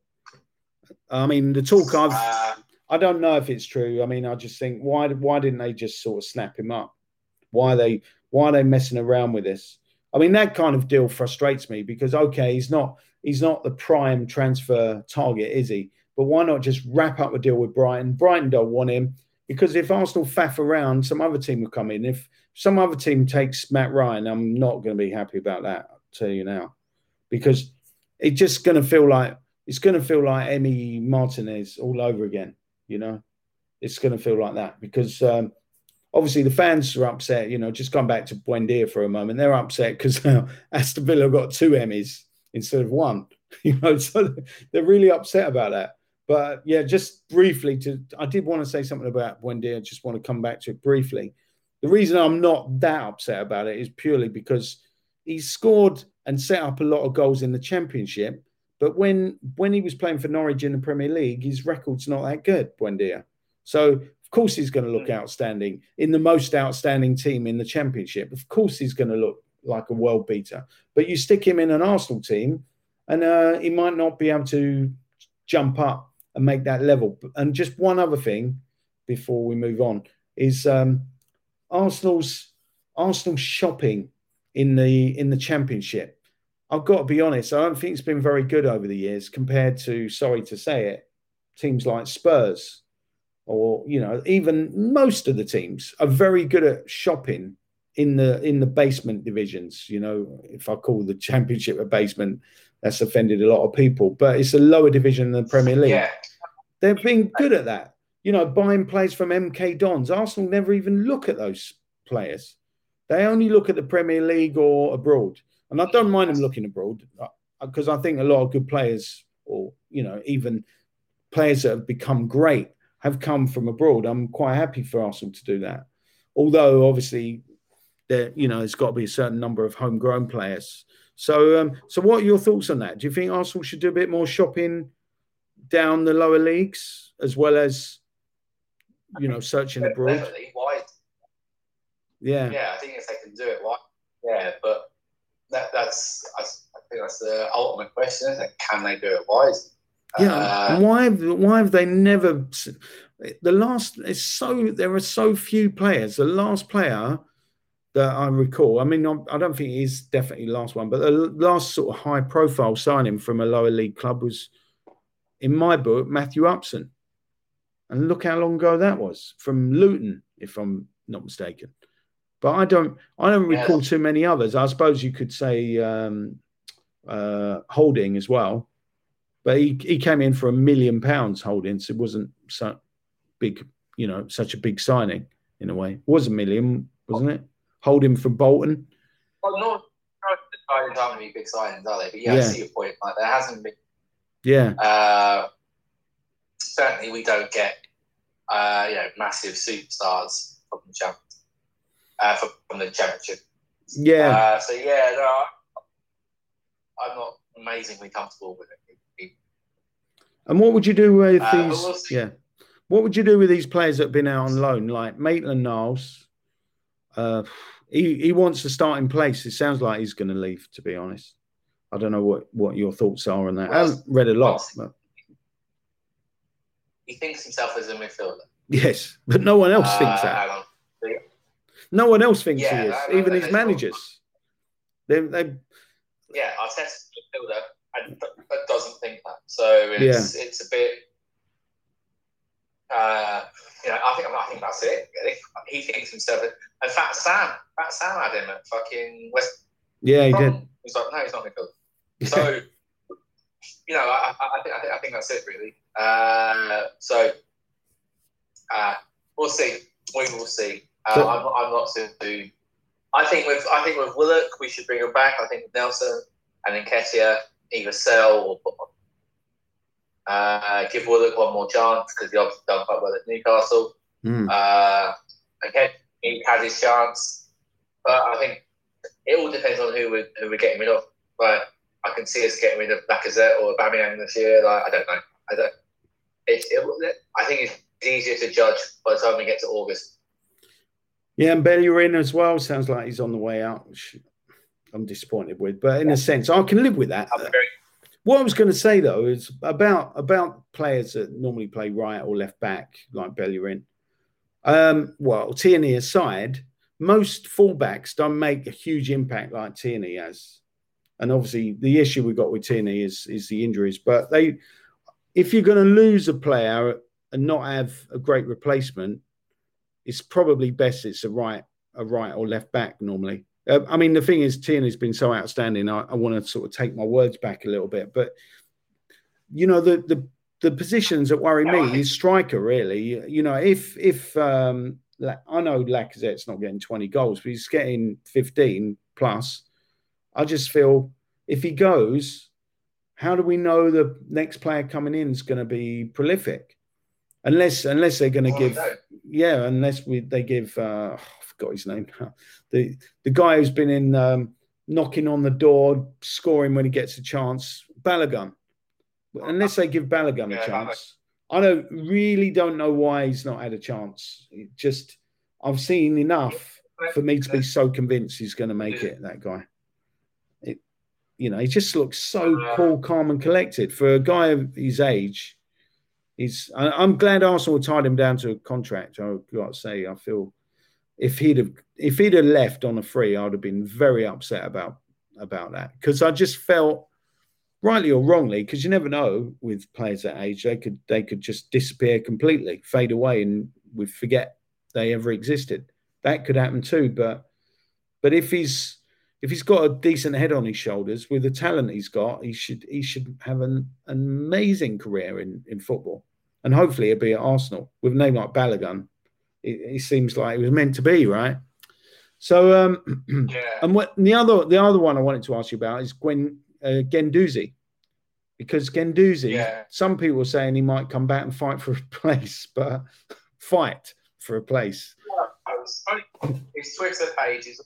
I mean, the talk I've uh, I don't know if it's true. I mean, I just think why why didn't they just sort of snap him up? Why are they why are they messing around with this? I mean, that kind of deal frustrates me because okay, he's not he's not the prime transfer target, is he? But why not just wrap up a deal with Brighton? Brighton don't want him because if Arsenal faff around, some other team will come in. If some other team takes Matt Ryan, I'm not going to be happy about that. I'll tell you now, because it's just going to feel like it's going to feel like Emi Martinez all over again. You know, it's going to feel like that because um, obviously the fans are upset. You know, just come back to Buendia for a moment. They're upset because uh, Aston Villa got two Emmys instead of one. You know, so they're really upset about that. But yeah, just briefly to, I did want to say something about Buendia. I just want to come back to it briefly. The reason I'm not that upset about it is purely because he's scored and set up a lot of goals in the Championship. But when when he was playing for Norwich in the Premier League, his record's not that good, Buendia. So, of course, he's going to look outstanding in the most outstanding team in the Championship. Of course, he's going to look like a world beater. But you stick him in an Arsenal team and uh, he might not be able to jump up and make that level. And just one other thing before we move on is um, Arsenal's Arsenal's shopping in the in the Championship. I've got to be honest, I don't think it's been very good over the years compared to, sorry to say it, teams like Spurs or, you know, even most of the teams are very good at shopping in the in the basement divisions. You know, if I call the Championship a basement, that's offended a lot of people, but it's a lower division than the Premier League. Yeah. They've been good at that. You know, buying players from M K Dons. Arsenal never even look at those players. They only look at the Premier League or abroad. And I don't mind them looking abroad because I think a lot of good players or, you know, even players that have become great have come from abroad. I'm quite happy for Arsenal to do that. Although, obviously, there, you know, there's got to be a certain number of homegrown players. So, um, so what are your thoughts on that? Do you think Arsenal should do a bit more shopping down the lower leagues as well as, you know, searching abroad? Definitely. Why? Yeah. Yeah, I think if they can do it, why? Yeah, but that, that's, I, I think that's the ultimate question, isn't it? Can they do it wisely? Yeah, uh, and why have, why have they never? The last is so there are so few players. The last player that I recall, I mean, I don't think he's definitely the last one, but the last sort of high-profile signing from a lower league club was, in my book, Matthew Upson, and look how long ago that was from Luton, if I'm not mistaken. But I don't, I don't recall yeah. too many others. I suppose you could say um, uh, Holding as well. But he, he came in for a million pounds Holding, so it wasn't so big, you know, such a big signing in a way. It was a million, wasn't it? Holding from Bolton. Well, not the signings aren't really big signings, are they? But yeah, yeah, I see your point. Like there hasn't been. Yeah. Uh, certainly, we don't get, uh, you know, massive superstars from the champ, uh, from the championship. Yeah. Uh, so yeah, no, I'm not amazingly comfortable with it. And what would you do with uh, these? We'll yeah, what would you do with these players that have been out on loan, like Maitland-Niles? Uh, he he wants to start in place. It sounds like he's going to leave. To be honest, I don't know what, what your thoughts are on that. Well, I haven't read a lot. But... He thinks himself as a midfielder. Yes, but no one else uh, thinks that. No one else thinks yeah, he is, that, even that, his managers. They they. Yeah, Arteta's a midfielder. And that doesn't think that, so it's yeah. it's a bit. Uh, you know, I think I think that's it. Really. He thinks himself. And Fat Sam, Fat Sam had him at fucking West. Yeah, he did. He's like, no, he's not Nickel. So, you know, I, I, I think I think I think that's it really. Uh, so, uh, we'll see. We will see. Uh, so, I'm, I'm not too. I think with I think with Willock, we should bring him back. I think with Nelson and then Nketiah, either sell or put on. Uh, give Willock one more chance because he obviously done quite well at Newcastle. Mm. Uh, okay, he has his chance, but I think it all depends on who we're, who we're getting rid of. Like, I can see us getting rid of Lacazette or Aubameyang this year. Like, I don't know. I don't. It, it, I think it's easier to judge by the time we get to August. Yeah, and Bellerin as well sounds like he's on the way out, which I'm disappointed with. But in yeah. a sense, I can live with that. I'm very What I was going to say, though, is about about players that normally play right or left back, like Bellerin. Um, well, Tierney aside, most fullbacks don't make a huge impact like Tierney has. And obviously, the issue we've got with Tierney is, is the injuries. But they, if you're going to lose a player and not have a great replacement, it's probably best it's a right, a right or left back normally. Uh, I mean, the thing is, Tierney's been so outstanding. I, I want to sort of take my words back a little bit, but you know, the the the positions that worry me is striker. Really, you know, if if um, I know Lacazette's not getting twenty goals, but he's getting fifteen plus. I just feel if he goes, how do we know the next player coming in is going to be prolific? Unless unless they're going to well, give, yeah, unless we they give. Uh, Got his name now. The the guy who's been in um, knocking on the door, scoring when he gets a chance, Balogun. Unless they give Balogun a chance, I don't really don't know why he's not had a chance. It just I've seen enough for me to be so convinced he's going to make it. That guy, it, you know, he just looks so cool, calm, and collected for a guy of his age. He's. I'm glad Arsenal tied him down to a contract. I've got to say, I feel. If he'd have if he'd have left on a free, I'd have been very upset about about that because I just felt, rightly or wrongly, because you never know with players that age, they could they could just disappear completely, fade away, and we forget they ever existed. That could happen too. But but if he's if he's got a decent head on his shoulders with the talent he's got, he should he should have an, an amazing career in, in football, and hopefully it'll be at Arsenal with a name like Balogun. It, it seems like it was meant to be, right? So, um, yeah. And what the other the other one I wanted to ask you about is Gwen uh, Guendouzi, because Guendouzi, yeah. Some people are saying he might come back and fight for a place, but fight for a place. Yeah, his Twitter page is.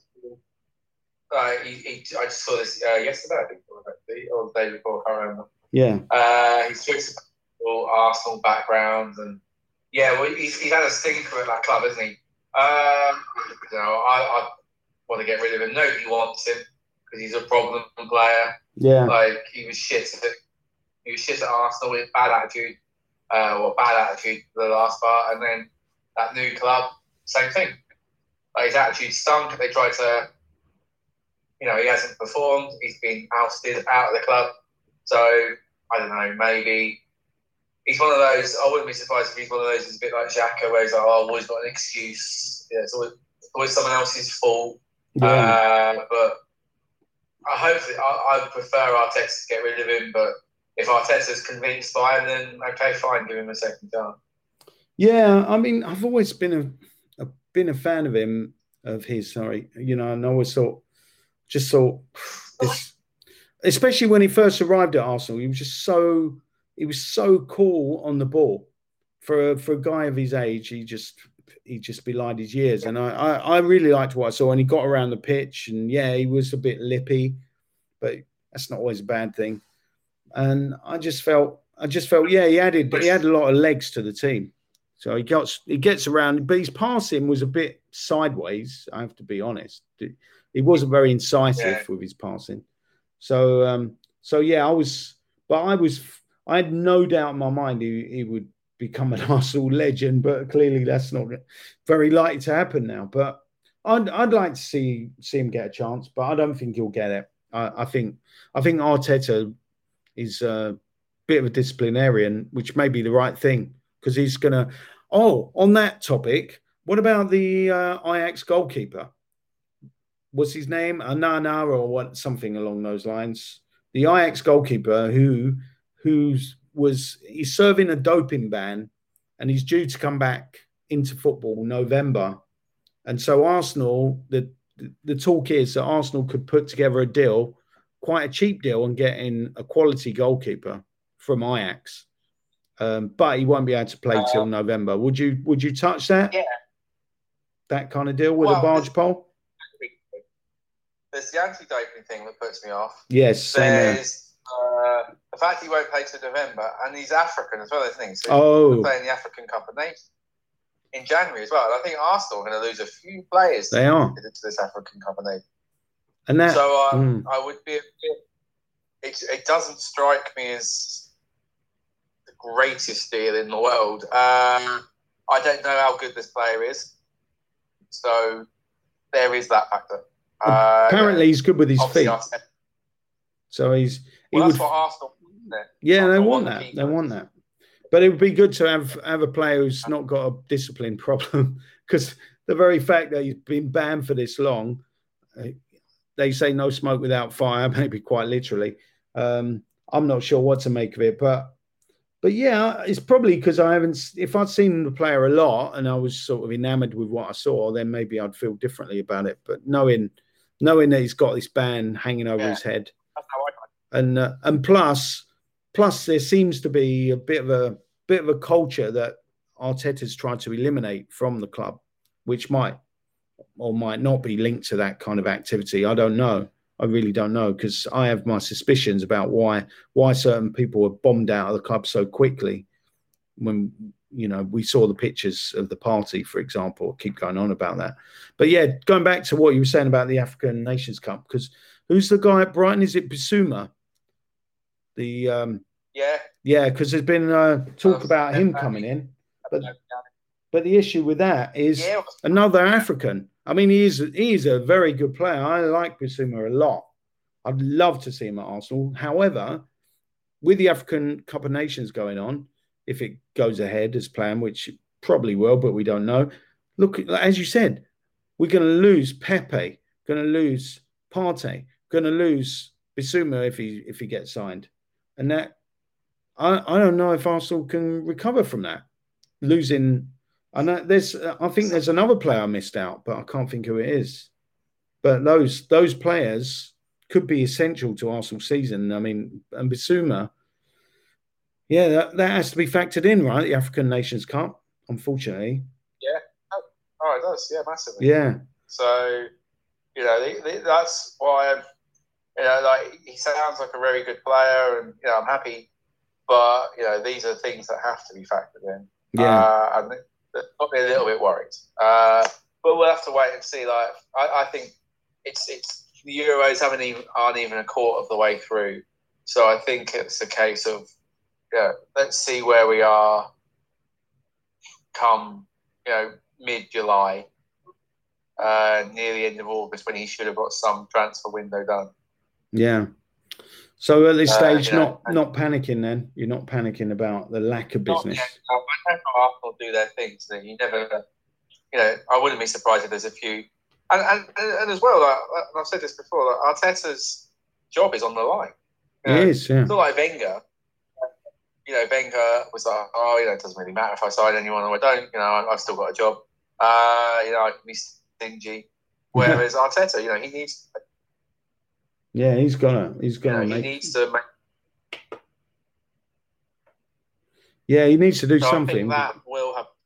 Uh, he, he, I just saw this uh, yesterday, I think, or the day before. I can't remember. Yeah. Uh, his Twitter Arsenal background and. Yeah, well, he's, he's had a stinker at that club, hasn't he? Um, you know, I, I want to get rid of him. Nobody wants him because he's a problem player. Yeah, like he was shit at it. He was shit at Arsenal with bad attitude, uh, or bad attitude for the last part, and then that new club, same thing. Like his attitude stunk. They tried to, you know, he hasn't performed. He's been ousted out of the club. So I don't know, maybe. He's one of those, I wouldn't be surprised if he's one of those, it's a bit like Xhaka, where he's like, oh, I've always got an excuse. Yeah, it's always, always someone else's fault. Yeah. Uh, but I hope, I, I prefer Arteta to get rid of him, but if Arteta's convinced by him, then okay, fine, give him a second chance. Yeah, I mean, I've always been a, a been a fan of him, of his, sorry. You know, and I always thought, just thought, this, especially when he first arrived at Arsenal, he was just so... He was so cool on the ball for a, for a guy of his age. He just he just belied his years, and I, I I really liked what I saw. And he got around the pitch, and yeah, he was a bit lippy, but that's not always a bad thing. And I just felt I just felt yeah, he added he had a lot of legs to the team. So he got he gets around, but his passing was a bit sideways. I have to be honest. He wasn't very incisive yeah. with his passing. So um, so yeah, I was, but I was. I had no doubt in my mind he, he would become an Arsenal legend, but clearly that's not very likely to happen now. But I'd, I'd like to see see him get a chance, but I don't think he'll get it. I, I think I think Arteta is a bit of a disciplinarian, which may be the right thing because he's gonna. Oh, on that topic, what about the uh, Ajax goalkeeper? What's his name? Anana or what? Something along those lines. The Ajax goalkeeper who who's was he's serving a doping ban, and he's due to come back into football November. And so Arsenal, the the talk is that Arsenal could put together a deal, quite a cheap deal, and get in a quality goalkeeper from Ajax. Um, but he won't be able to play uh, till November. Would you would you touch that? Yeah. That kind of deal with well, a barge pole? There's the anti-doping thing that puts me off. Yes, same There's uh, the fact he won't play till November, and he's African as well, isn't he? So oh. he's playing the African Cup of Nations in January as well. And I think Arsenal are going to lose a few players they are. to this African Cup of Nations. And that, so um, mm. I would be a bit, it, it doesn't strike me as the greatest deal in the world. Um, I don't know how good this player is. So there is that factor. Uh, Apparently, he's good with his feet. So he's. He well, that's would, what Arsenal. Yeah, they want that. They want that. But it would be good to have have a player who's not got a discipline problem, because the very fact that he's been banned for this long, uh, they say no smoke without fire, maybe quite literally. Um, I'm not sure what to make of it, but but yeah, it's probably because I haven't. If I'd seen the player a lot and I was sort of enamored with what I saw, then maybe I'd feel differently about it. But knowing. Knowing that he's got this ban hanging over yeah. his head, and uh, and plus, plus there seems to be a bit of a bit of a culture that Arteta's tried to eliminate from the club, which might or might not be linked to that kind of activity. I don't know. I really don't know, because I have my suspicions about why why certain people were bombed out of the club so quickly. When you know we saw the pictures of the party, for example, keep going on about that. But yeah, going back to what you were saying about the African Nations Cup, because who's the guy at Brighton? Is it Bissouma? The um, yeah, yeah, because there's been uh, talk oh, about him coming in, but but the issue with that is yeah. another African. I mean, he is he is a very good player. I like Bissouma a lot. I'd love to see him at Arsenal. However, with the African Cup of Nations going on, if it goes ahead as planned, which it probably will, but we don't know. Look, as you said, we're going to lose Pepe, going to lose Partey, going to lose Bissouma if he if he gets signed, and that I I don't know if Arsenal can recover from that losing. I know there's I think there's another player I missed out, but I can't think who it is. But those those players could be essential to Arsenal's season. I mean, and Bissouma. Yeah, that, that has to be factored in, right? The African Nations Cup, unfortunately. Yeah. Oh, oh it does. Yeah, massively. Yeah. So, you know, the, the, that's why, I'm, you know, like, he sounds like a very good player, and, you know, I'm happy. But, you know, these are things that have to be factored in. Yeah. Uh, and they're probably a little bit worried. Uh, but we'll have to wait and see. Like, I, I think it's, it's, the Euros haven't even, aren't even a quarter of the way through. So I think it's a case of, yeah, let's see where we are come, you know, mid-July, uh, near the end of August, when he should have got some transfer window done. Yeah. So at this stage, uh, not know, not panicking then? You're not panicking about the lack of business? Yet, no, I know how Arsenal do their things. That you never, you know, I wouldn't be surprised if there's a few. And, and, and as well, like, I've said this before, like, Arteta's job is on the line. You know, it is, yeah. It's not like Wenger. You know, Wenger was like, oh, you know, it doesn't really matter if I sign anyone or I don't. You know, I've still got a job. Uh, you know, I can be stingy. Whereas Arteta, you know, he needs. Yeah, he's gonna. He's gonna. You know, make... He needs to make. Yeah, he needs to do so something. I think that will have.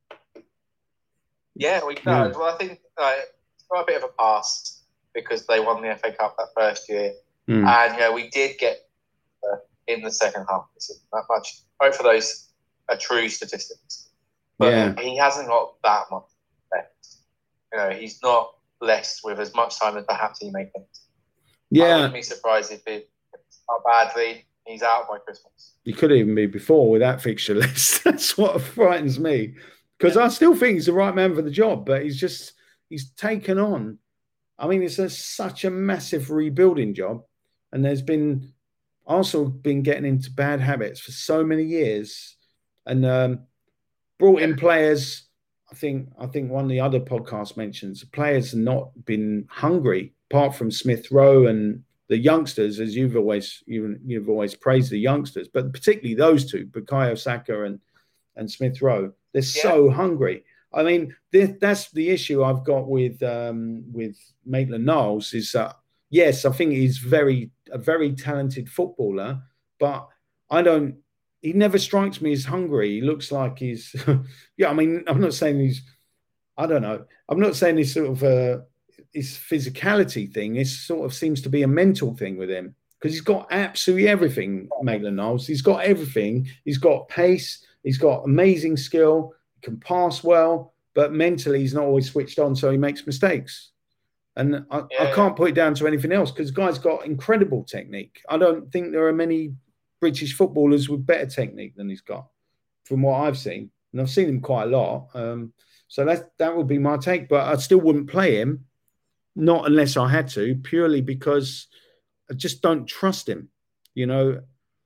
Yeah, we know. Yeah. Well, I think uh, it's got a bit of a pass because they won the F A Cup that first year, mm. and you know, we did get. Uh, in the second half. That much. Both of those are true statistics. But yeah. he hasn't got that much left. You know, he's not blessed with as much time as perhaps he may think. Yeah. I wouldn't be surprised if it how badly he's out by Christmas. He could even be before with that fixture list. That's what frightens me. Because yeah. I still think he's the right man for the job, but he's just he's taken on. I mean, it's a, such a massive rebuilding job, and there's been Arsenal been getting into bad habits for so many years, and um, brought in players. I think I think one of the other podcasts mentions the players have not been hungry, apart from Smith Rowe and the youngsters, as you've always you, you've always praised the youngsters, but particularly those two, Bukayo Saka and and Smith Rowe. They're yeah. so hungry. I mean, th- that's the issue I've got with um, with Maitland-Niles is that yes, I think he's very a very talented footballer, but I don't. He never strikes me as hungry. He looks like he's, yeah. I mean, I'm not saying he's, I don't know. I'm not saying he's sort of a, his physicality thing. It sort of seems to be a mental thing with him because he's got absolutely everything. Maitland-Niles, he's got everything. He's got pace. He's got amazing skill. He can pass well, but mentally he's not always switched on, so he makes mistakes. And I, yeah. I can't put it down to anything else because the guy's got incredible technique. I don't think there are many British footballers with better technique than he's got, from what I've seen, and I've seen him quite a lot. Um, so that that would be my take, but I still wouldn't play him, not unless I had to, purely because I just don't trust him. You know,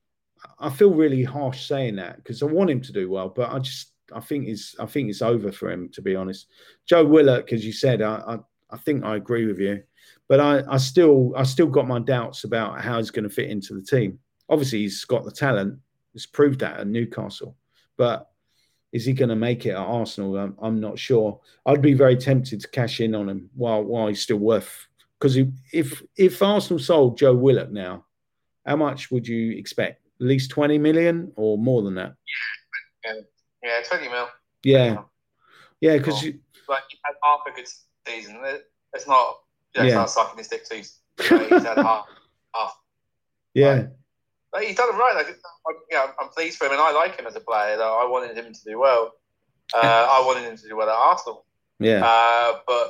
I feel really harsh saying that because I want him to do well, but I just I think it's I think it's over for him, to be honest. Joe Willock, as you said, I I, I think I agree with you, but I, I still I still got my doubts about how he's going to fit into the team. Obviously, he's got the talent. He's proved that at Newcastle. But is he going to make it at Arsenal? I'm, I'm not sure. I'd be very tempted to cash in on him while while he's still worth. Because if if Arsenal sold Joe Willock now, how much would you expect? At least twenty million or more than that? Yeah, yeah, twenty mil. Yeah, yeah, because cool. like he had half a good season. It's not. You know, yeah, it's not sucking his dick too. You know, he's had half. half. Yeah. Like, but he's done it right. Like, I'm, yeah, I'm pleased for him, and I like him as a player. Though I wanted him to do well. Uh, I wanted him to do well at Arsenal. Yeah. Uh, but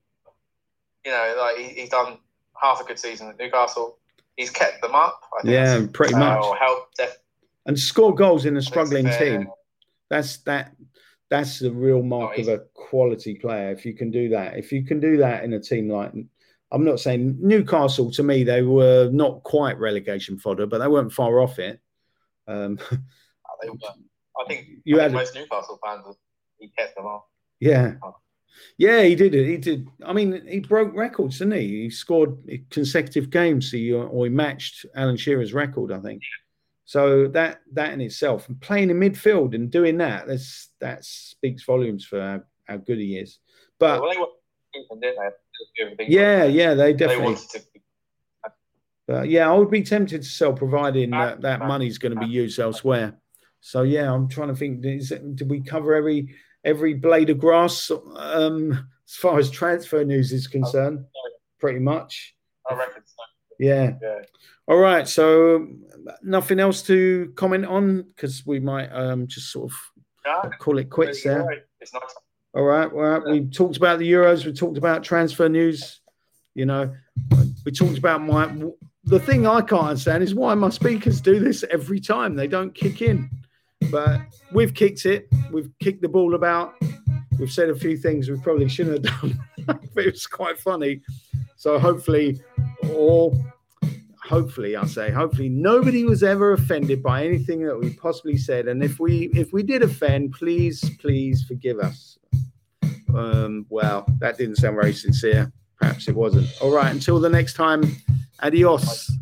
you know, like he, he's done half a good season at Newcastle. He's kept them up. I think yeah, pretty much. Or helped def- and score goals in a struggling team. That's that. That's the real mark oh, of a quality player. If you can do that, if you can do that in a team like. I'm not saying Newcastle, to me, they were not quite relegation fodder, but they weren't far off it. Um, they were. I think, you I think had most Newcastle fans, he kept them off. Yeah. Yeah, he did it. He did. I mean, he broke records, didn't he? He scored consecutive games, he, or he matched Alan Shearer's record, I think. So that that in itself, and playing in midfield and doing that, that's, that speaks volumes for how, how good he is. But well, they were, didn't they? Yeah, yeah, they definitely. They to... But yeah, I would be tempted to sell, providing that that money's going to be used elsewhere. So yeah, I'm trying to think. Is it, did we cover every every blade of grass um, as far as transfer news is concerned? Pretty much. I reckon so. Yeah. Yeah. All right. So nothing else to comment on because we might um, just sort of yeah, call it quits there. Right. It's not. All right, well, we talked about the Euros. We talked about transfer news. You know, we talked about my. The thing I can't understand is why my speakers do this every time. They don't kick in, but we've kicked it. We've kicked the ball about. We've said a few things we probably shouldn't have done, but it was quite funny. So hopefully, or hopefully, I say, hopefully, nobody was ever offended by anything that we possibly said. And if we if we did offend, please, please forgive us. Um, well, that didn't sound very sincere. Perhaps it wasn't. All right. Until the next time, adios.